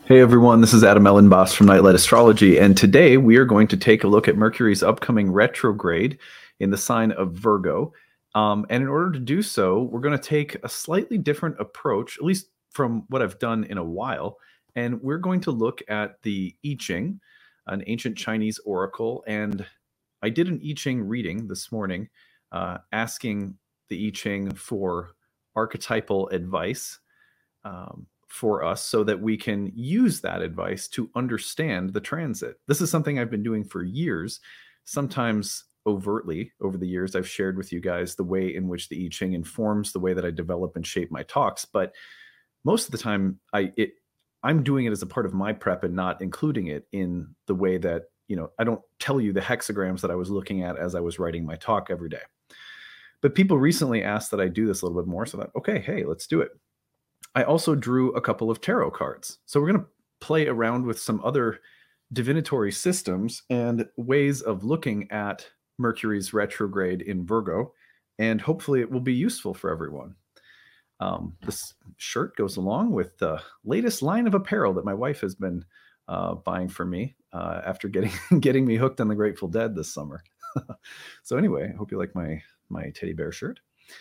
Hey everyone, this is Adam Ellenboss from Nightlight Astrology, and today we are going to take a look at Mercury's upcoming retrograde in the sign of Virgo. And in order to do so, we're going to take a slightly different approach, at least from what I've done in a while. And we're going to look at the I Ching, an ancient Chinese oracle. And I did an I Ching reading this morning, asking the I Ching for archetypal advice. For us so that we can use that advice to understand the transit. This is something I've been doing for years, sometimes overtly over the years. I've shared with you guys the way in which the I Ching informs the way that I develop and shape my talks, but most of the time I'm doing it as a part of my prep and not including it in the way that, I don't tell you the hexagrams that I was looking at as I was writing my talk every day. But people recently asked that I do this a little bit more, so I thought, okay, hey, let's do it. I also drew a couple of tarot cards. So we're going to play around with some other divinatory systems and ways of looking at Mercury's retrograde in Virgo, and hopefully it will be useful for everyone. This shirt goes along with the latest line of apparel that my wife has been buying for me after getting me hooked on the Grateful Dead this summer. So anyway, I hope you like my teddy bear shirt.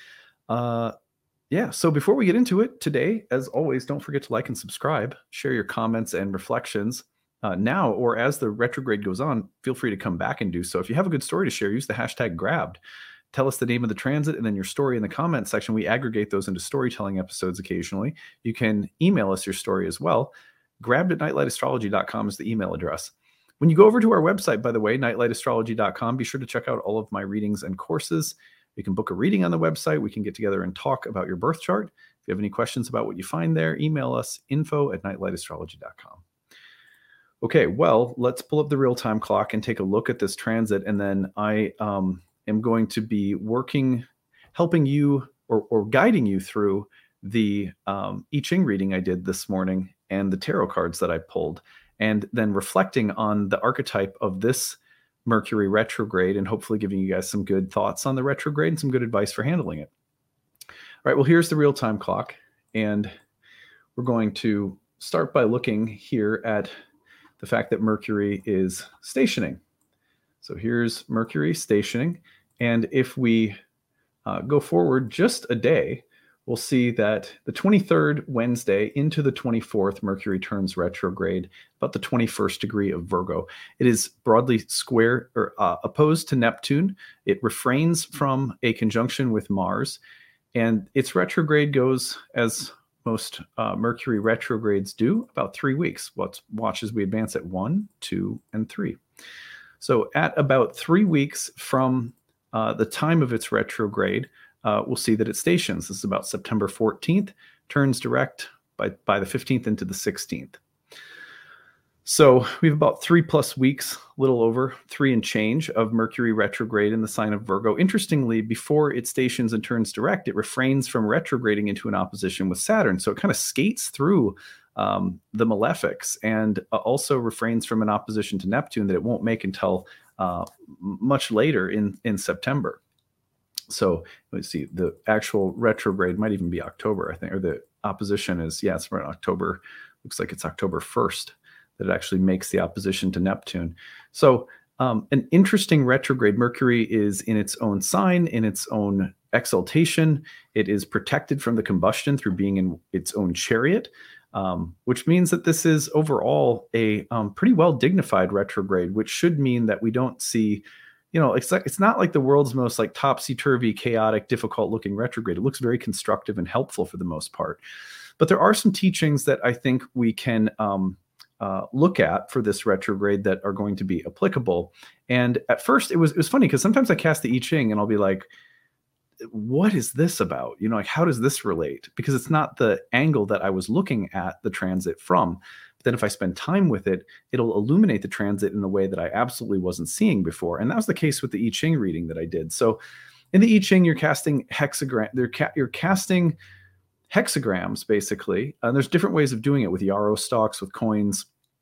Yeah, so before we get into it today, as always, don't forget to like and subscribe, share your comments and reflections now or as the retrograde goes on. Feel free to come back and do so. If you have a good story to share, use the hashtag grabbed. Tell us the name of the transit and then your story in the comment section. We aggregate those into storytelling episodes occasionally. You can email us your story as well. Grabbed@nightlightastrology.com is the email address. When you go over to our website, by the way, nightlightastrology.com, be sure to check out all of my readings and courses. You can book a reading on the website. We can get together and talk about your birth chart. If you have any questions about what you find there, email us info@nightlightastrology.com. Okay, well, let's pull up the real-time clock and take a look at this transit. And then I am going to be helping you or guiding you through the I Ching reading I did this morning and the tarot cards that I pulled, and then reflecting on the archetype of this Mercury retrograde and hopefully giving you guys some good thoughts on the retrograde and some good advice for handling it. All right, well, here's the real-time clock, and we're going to start by looking here at the fact that Mercury is stationing. So here's Mercury stationing, and if we go forward just a day, we'll see that the 23rd Wednesday into the 24th, Mercury turns retrograde, about the 21st degree of Virgo. It is broadly square or opposed to Neptune. It refrains from a conjunction with Mars, and its retrograde goes as most Mercury retrogrades do, about 3 weeks. Watch as we advance at 1, 2, and 3. So at about 3 weeks from the time of its retrograde, we'll see that it stations. This is about September 14th, turns direct by the 15th into the 16th. So we have about 3+ weeks, a little over 3 and change of Mercury retrograde in the sign of Virgo. Interestingly, before it stations and turns direct, it refrains from retrograding into an opposition with Saturn. So it kind of skates through the malefics and also refrains from an opposition to Neptune that it won't make until much later in September. So let's see, the actual retrograde might even be October, I think, or the opposition is, it's around October. Looks like it's October 1st that it actually makes the opposition to Neptune. So an interesting retrograde. Mercury is in its own sign, in its own exaltation. It is protected from the combustion through being in its own chariot, which means that this is overall a pretty well dignified retrograde, which should mean that we don't see, it's not like the world's most like topsy-turvy, chaotic, difficult-looking retrograde. It looks very constructive and helpful for the most part. But there are some teachings that I think we can look at for this retrograde that are going to be applicable. And at first, it was funny because sometimes I cast the I Ching and I'll be like, what is this about? Like, how does this relate? Because it's not the angle that I was looking at the transit from. But then if I spend time with it, it'll illuminate the transit in a way that I absolutely wasn't seeing before. And that was the case with the I Ching reading that I did. So in the I Ching, you're casting you're casting hexagrams, basically. And there's different ways of doing it with yarrow stalks, with coins.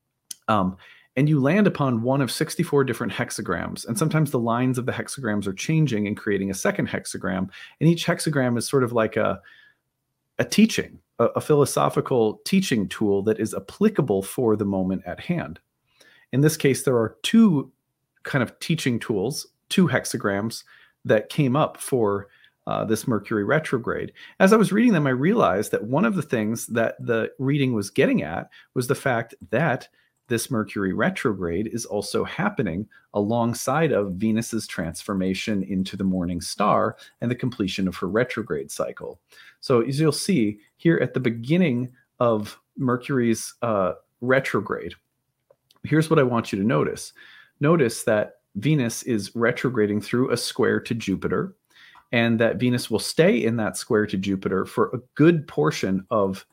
And you land upon one of 64 different hexagrams. And sometimes the lines of the hexagrams are changing and creating a second hexagram. And each hexagram is sort of like a teaching. a philosophical teaching tool that is applicable for the moment at hand. In this case, there are two kind of teaching tools, two hexagrams that came up for this Mercury retrograde. As I was reading them, I realized that one of the things that the reading was getting at was the fact that this Mercury retrograde is also happening alongside of Venus's transformation into the morning star and the completion of her retrograde cycle. So as you'll see here at the beginning of Mercury's retrograde, here's what I want you to notice. Notice that Venus is retrograding through a square to Jupiter, and that Venus will stay in that square to Jupiter for a good portion of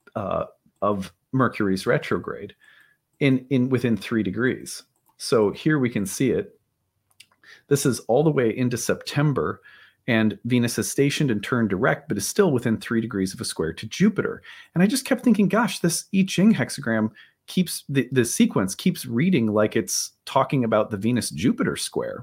Mercury's retrograde within 3 degrees. So here we can see it. This is all the way into September, and Venus is stationed and turned direct, but is still within 3 degrees of a square to Jupiter. And I just kept thinking, gosh, this I Ching hexagram keeps the sequence keeps reading like it's talking about the Venus-Jupiter square.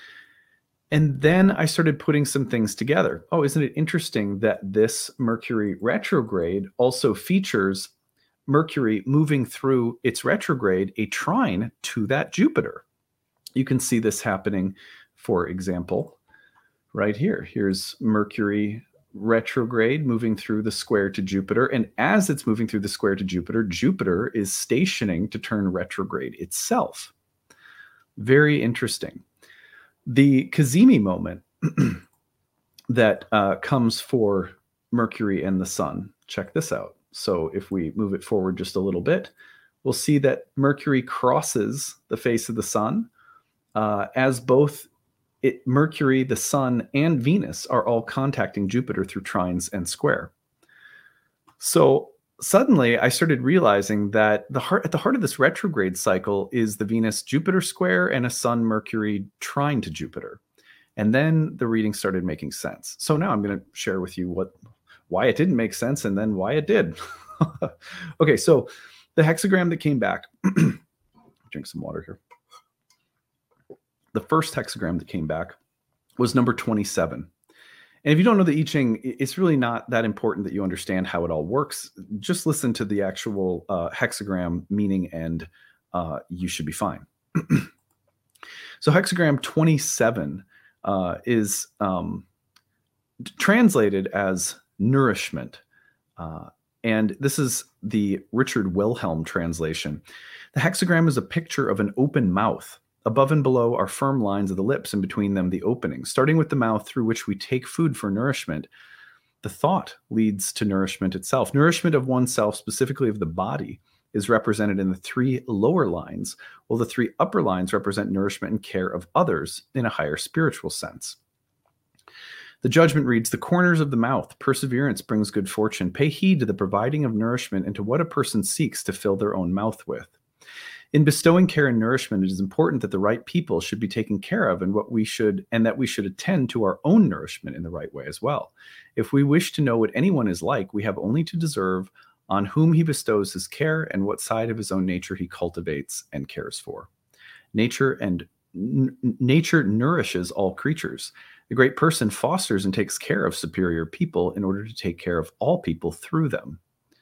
And then I started putting some things together. Oh, isn't it interesting that this Mercury retrograde also features Mercury moving through its retrograde a trine to that Jupiter? You can see this happening, for example, right here. Here's Mercury retrograde moving through the square to Jupiter. And as it's moving through the square to Jupiter, Jupiter is stationing to turn retrograde itself. Very interesting. The Cazimi moment that comes for Mercury and the Sun, check this out. So if we move it forward just a little bit, we'll see that Mercury crosses the face of the Sun as both Mercury, the Sun, and Venus are all contacting Jupiter through trines and square. So suddenly I started realizing that at the heart of this retrograde cycle is the Venus-Jupiter square and a Sun-Mercury trine to Jupiter. And then the reading started making sense. So now I'm going to share with you why it didn't make sense and then why it did. Okay, so the hexagram that came back, drink some water here. The first hexagram that came back was number 27. And if you don't know the I Ching, it's really not that important that you understand how it all works. Just listen to the actual hexagram meaning and you should be fine. So hexagram 27 is translated as nourishment. And this is the Richard Wilhelm translation. The hexagram is a picture of an open mouth. Above and below are firm lines of the lips, and between them the openings. Starting with the mouth through which we take food for nourishment, the thought leads to nourishment itself. Nourishment of oneself, specifically of the body, is represented in the 3 lower lines, while the 3 upper lines represent nourishment and care of others in a higher spiritual sense. The judgment reads, the corners of the mouth, perseverance brings good fortune. Pay heed to the providing of nourishment and to what a person seeks to fill their own mouth with. In bestowing care and nourishment, it is important that the right people should be taken care of and that we should attend to our own nourishment in the right way as well. If we wish to know what anyone is like, we have only to observe on whom he bestows his care and what side of his own nature he cultivates and cares for. Nature nourishes all creatures. The great person fosters and takes care of superior people in order to take care of all people through them.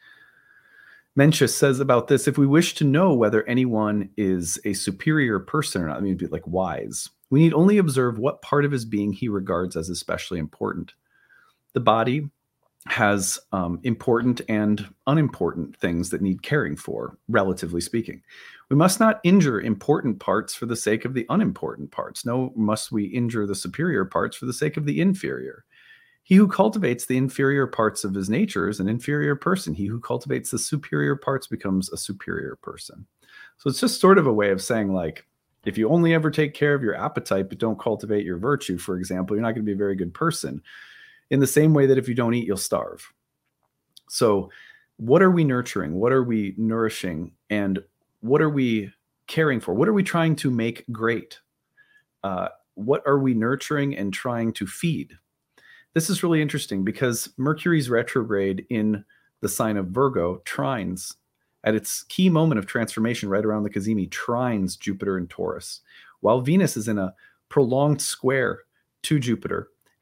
Mencius says about this, if we wish to know whether anyone is a superior person or not, I mean, it'd be like wise, we need only observe what part of his being he regards as especially important. The body has important and unimportant things that need caring for, relatively speaking. We must not injure important parts for the sake of the unimportant parts. Nor must we injure the superior parts for the sake of the inferior. He who cultivates the inferior parts of his nature is an inferior person. He who cultivates the superior parts becomes a superior person. So it's just sort of a way of saying, like, if you only ever take care of your appetite but don't cultivate your virtue, for example, you're not going to be a very good person. In the same way that if you don't eat, you'll starve. So what are we nurturing? What are we nourishing? And what are we caring for? What are we trying to make great? What are we nurturing and trying to feed? This is really interesting because Mercury's retrograde in the sign of Virgo trines at its key moment of transformation right around the Cazimi, trines Jupiter and Taurus, while Venus is in a prolonged square to Jupiter. And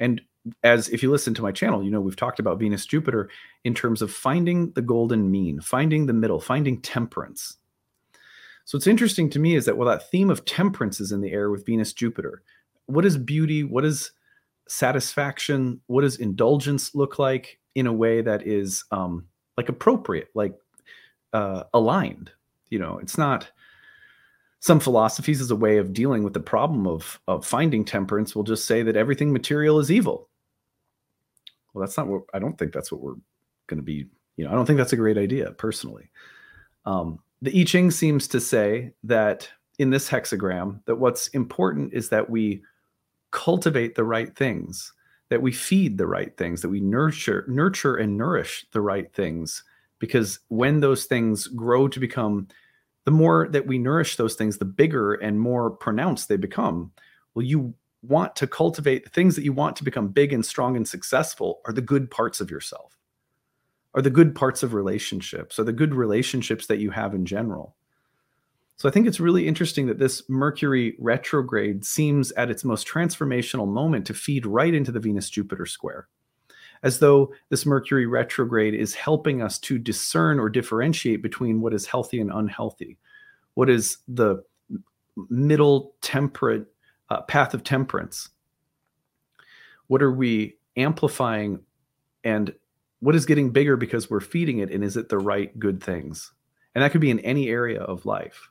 as if you listen to my channel, we've talked about Venus Jupiter in terms of finding the golden mean, finding the middle, finding temperance. So what's interesting to me is that, well, that theme of temperance is in the air with Venus Jupiter. What is beauty? What is satisfaction? What does indulgence look like in a way that is like appropriate, like aligned? It's not some philosophies as a way of dealing with the problem of finding temperance will just say that everything material is evil. Well, I don't think that's what we're going to be. I don't think that's a great idea personally. The I Ching seems to say that in this hexagram, that what's important is that we cultivate the right things, that we feed the right things, that we nurture and nourish the right things. Because when those things grow to become, the more that we nourish those things, the bigger and more pronounced they become. Well, you want to cultivate the things that you want to become big and strong and successful are the good parts of yourself, are the good parts of relationships, are the good relationships that you have in general. So I think it's really interesting that this Mercury retrograde seems at its most transformational moment to feed right into the Venus-Jupiter square, as though this Mercury retrograde is helping us to discern or differentiate between what is healthy and unhealthy, what is the middle temperate path of temperance, what are we amplifying, and what is getting bigger because we're feeding it, and is it the right good things? And that could be in any area of life.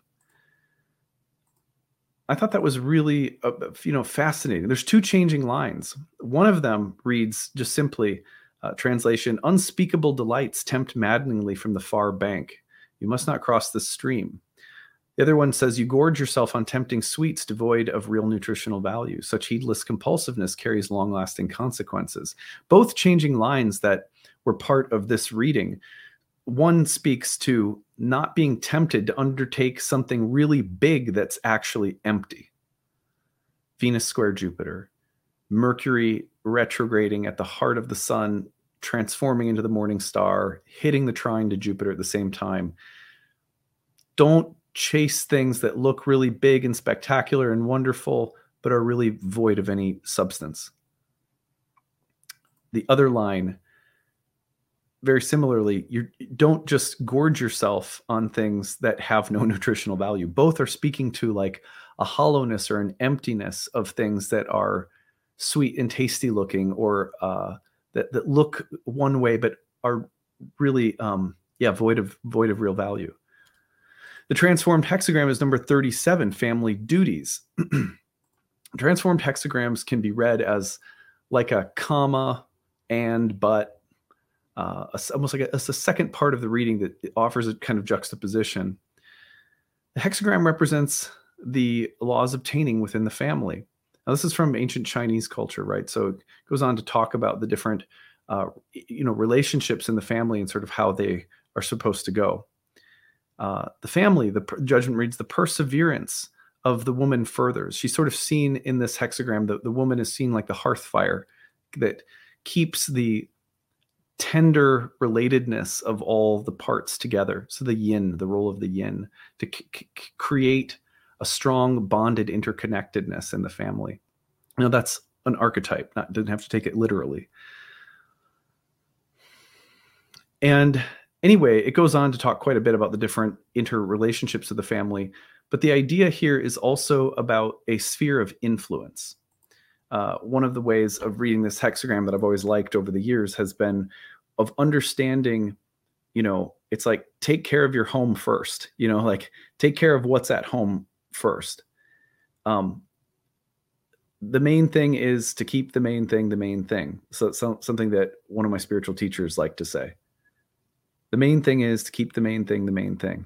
I thought that was really, fascinating. There's two changing lines. One of them reads just simply, translation, unspeakable delights tempt maddeningly from the far bank. You must not cross the stream. The other one says, you gorge yourself on tempting sweets devoid of real nutritional value. Such heedless compulsiveness carries long-lasting consequences. Both changing lines that were part of this reading. One speaks to not being tempted to undertake something really big that's actually empty. Venus square Jupiter, Mercury retrograding at the heart of the sun, transforming into the morning star, hitting the trine to Jupiter at the same time. Don't chase things that look really big and spectacular and wonderful, but are really void of any substance. The other line, very similarly, you don't just gorge yourself on things that have no nutritional value. Both are speaking to like a hollowness or an emptiness of things that are sweet and tasty looking, or that look one way but are really void of real value. The transformed hexagram is number 37, family duties. Transformed hexagrams can be read as like a comma and but, almost like a second part of the reading that offers a kind of juxtaposition. The hexagram represents the laws obtaining within the family. Now, this is from ancient Chinese culture, right? So it goes on to talk about the different, relationships in the family and sort of how they are supposed to go. The family, the judgment reads, the perseverance of the woman furthers. She's sort of seen in this hexagram, the woman is seen like the hearth fire that keeps the tender relatedness of all the parts together. So the yin, the role of the yin, to create a strong bonded interconnectedness in the family. Now that's an archetype, didn't have to take it literally. And anyway, it goes on to talk quite a bit about the different interrelationships of the family. But the idea here is also about a sphere of influence. One of the ways of reading this hexagram that I've always liked over the years has been of understanding, it's like, take care of your home first, like take care of what's at home first. The main thing is to keep the main thing. So it's something that one of my spiritual teachers like to say. The main thing is to keep the main thing.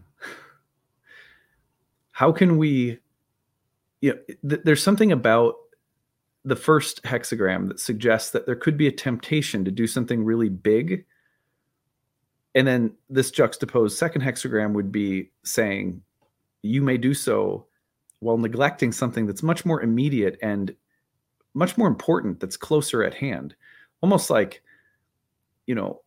How can we, there's something about the first hexagram that suggests that there could be a temptation to do something really big. And then this juxtaposed second hexagram would be saying, you may do so while neglecting something that's much more immediate and much more important, that's closer at hand. Almost like, it's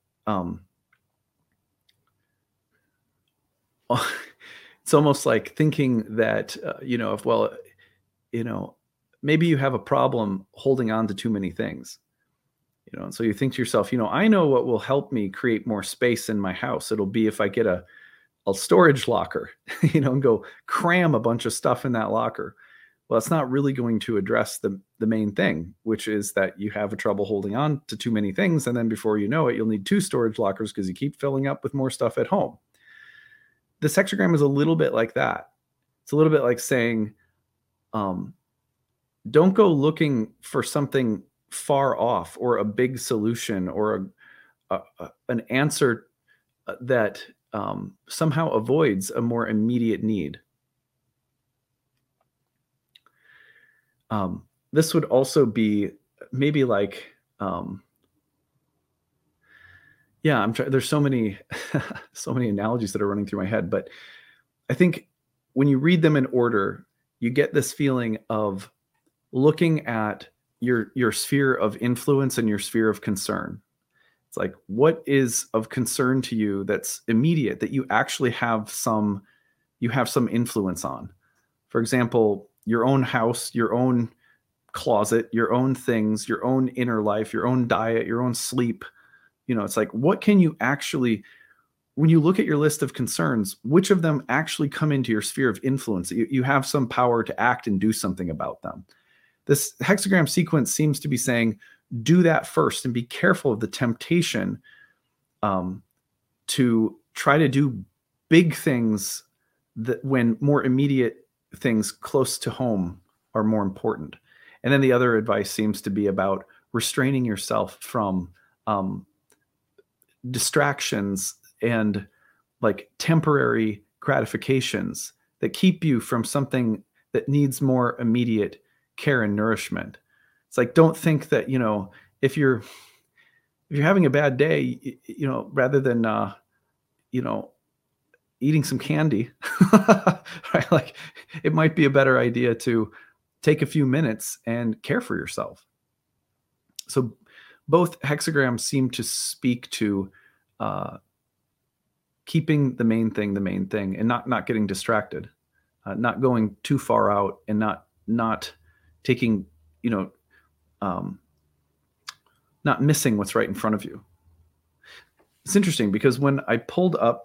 almost like thinking that, maybe you have a problem holding on to too many things. And so you think to yourself, I know what will help me create more space in my house. It'll be if I get a storage locker, and go cram a bunch of stuff in that locker. Well, it's not really going to address the main thing, which is that you have a trouble holding on to too many things. And then before you know it, you'll need 2 storage lockers because you keep filling up with more stuff at home. This hexagram is a little bit like that. It's a little bit like saying, don't go looking for something far off or a big solution or an answer that somehow avoids a more immediate need. This would also be maybe like, there's so many, so many analogies that are running through my head, but I think when you read them in order, you get this feeling of looking at your sphere of influence and your sphere of concern. It's like, what is of concern to you that's immediate, that you actually have some influence on? For example, your own house, your own closet, your own things, your own inner life, your own diet, your own sleep. It's like, what can you actually, when you look at your list of concerns, which of them actually come into your sphere of influence? You have some power to act and do something about them. This hexagram sequence seems to be saying, do that first and be careful of the temptation to try to do big things that when more immediate things close to home are more important. And then the other advice seems to be about restraining yourself from distractions and like temporary gratifications that keep you from something that needs more immediate care and nourishment. It's like, don't think that, if you're having a bad day, rather than, eating some candy, right? Like, it might be a better idea to take a few minutes and care for yourself. So both hexagrams seem to speak to keeping the main thing, and not getting distracted, not going too far out, and not taking, not missing what's right in front of you. It's interesting because when I pulled a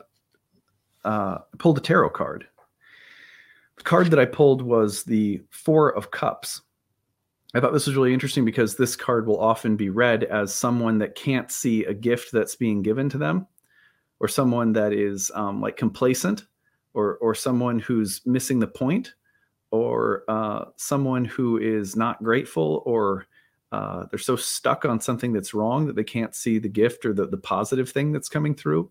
tarot card, the card that I pulled was the 4 of Cups. I thought this was really interesting because this card will often be read as someone that can't see a gift that's being given to them, or someone that is like complacent, or someone who's missing the point, or someone who is not grateful, or they're so stuck on something that's wrong that they can't see the gift or the positive thing that's coming through.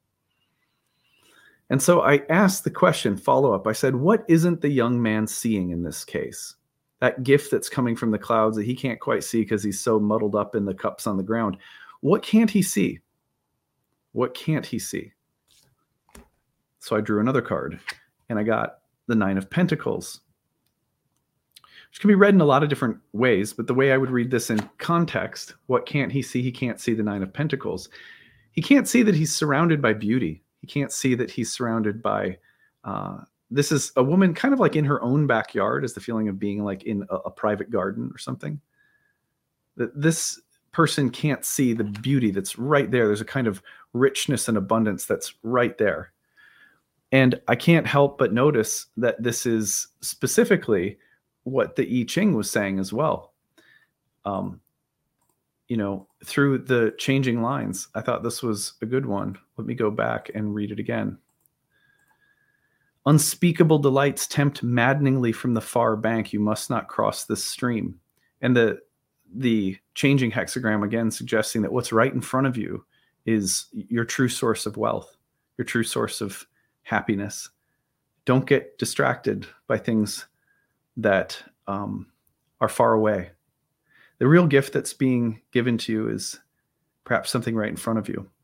And so I asked the question, follow up. I said, what isn't the young man seeing in this case? That gift that's coming from the clouds that he can't quite see because he's so muddled up in the cups on the ground. What can't he see? What can't he see? So I drew another card and I got the 9 of Pentacles, which can be read in a lot of different ways, but the way I would read this in context, what can't he see? He can't see the 9 of Pentacles. He can't see that he's surrounded by beauty. He can't see that he's surrounded by, this is a woman kind of like in her own backyard, is the feeling of being like in a private garden or something. This person can't see the beauty that's right there. There's a kind of richness and abundance that's right there. And I can't help but notice that this is specifically what the I Ching was saying as well. Through the changing lines, I thought this was a good one. Let me go back and read it again. Unspeakable delights tempt maddeningly from the far bank. You must not cross this stream. And the changing hexagram again suggesting that what's right in front of you is your true source of wealth, your true source of happiness. Don't get distracted by things that are far away. The real gift that's being given to you is perhaps something right in front of you.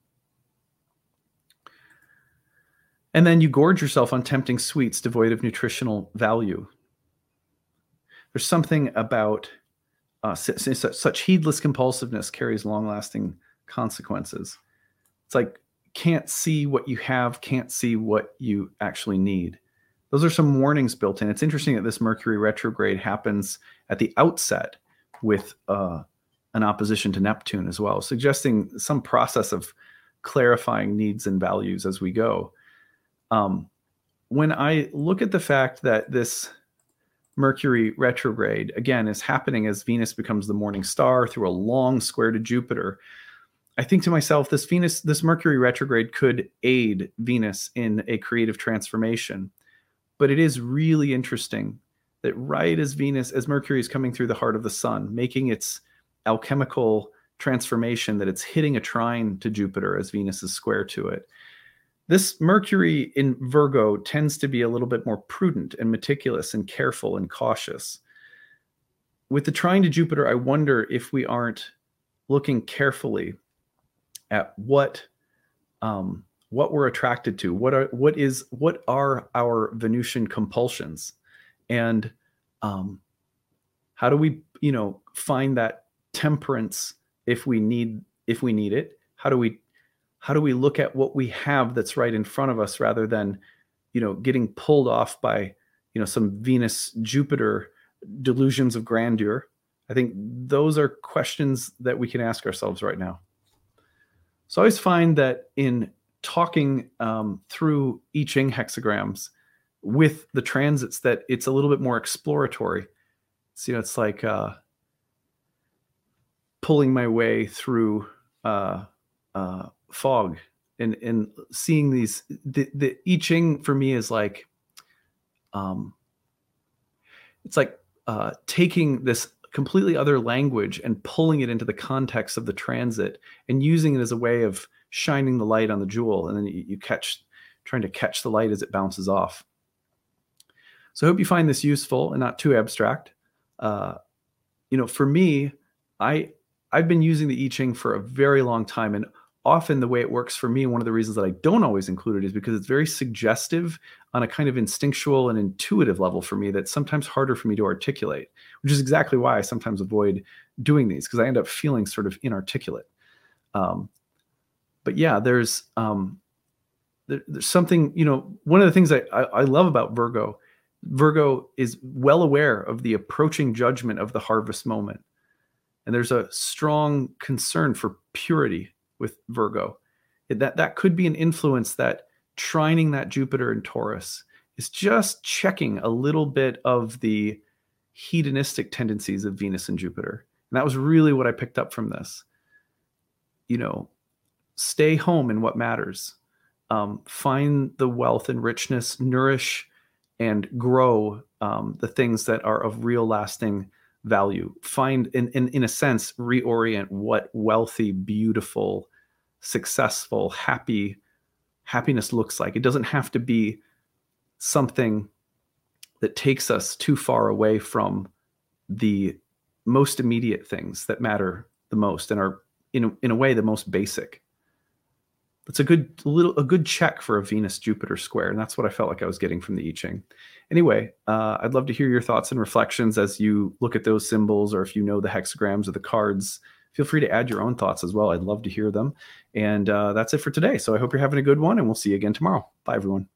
And then you gorge yourself on tempting sweets devoid of nutritional value. There's something about such heedless compulsiveness carries long-lasting consequences. It's like, can't see what you have, can't see what you actually need. Those are some warnings built in. It's interesting that this Mercury retrograde happens at the outset with an opposition to Neptune as well, suggesting some process of clarifying needs and values as we go. When I look at the fact that this Mercury retrograde, again, is happening as Venus becomes the morning star through a long square to Jupiter, I think to myself, this Mercury retrograde could aid Venus in a creative transformation. But it is really interesting that right as Mercury is coming through the heart of the sun, making its alchemical transformation, that it's hitting a trine to Jupiter as Venus is square to it. This Mercury in Virgo tends to be a little bit more prudent and meticulous and careful and cautious. With the trine to Jupiter, I wonder if we aren't looking carefully at what we're attracted to, what are our Venusian compulsions, and how do we find that temperance if we need it? How do we look at what we have that's right in front of us, rather than getting pulled off by some Venus Jupiter delusions of grandeur? I think those are questions that we can ask ourselves right now. So I always find that in talking through I Ching hexagrams with the transits, that it's a little bit more exploratory. So, it's like pulling my way through fog and seeing these. The I Ching for me is like, it's like taking this completely other language and pulling it into the context of the transit and using it as a way of shining the light on the jewel, and then trying to catch the light as it bounces off. So I hope you find this useful and not too abstract. For me, I've been using the I Ching for a very long time, and often the way it works for me, one of the reasons that I don't always include it, is because it's very suggestive on a kind of instinctual and intuitive level for me that's sometimes harder for me to articulate, which is exactly why I sometimes avoid doing these, because I end up feeling sort of inarticulate. But yeah, there's something, one of the things I love about Virgo is well aware of the approaching judgment of the harvest moment. And there's a strong concern for purity with Virgo. That could be an influence, that trining that Jupiter in Taurus is just checking a little bit of the hedonistic tendencies of Venus and Jupiter. And that was really what I picked up from this. Stay home in what matters. Find the wealth and richness, nourish and grow the things that are of real lasting value. Find, in a sense, reorient what wealthy, beautiful, successful, happiness looks like. It doesn't have to be something that takes us too far away from the most immediate things that matter the most and are, in a way, the most basic. It's a good check for a Venus Jupiter square, and that's what I felt like I was getting from the I Ching. Anyway, I'd love to hear your thoughts and reflections as you look at those symbols, or if you know the hexagrams or the cards. Feel free to add your own thoughts as well. I'd love to hear them. And that's it for today. So I hope you're having a good one, and we'll see you again tomorrow. Bye, everyone.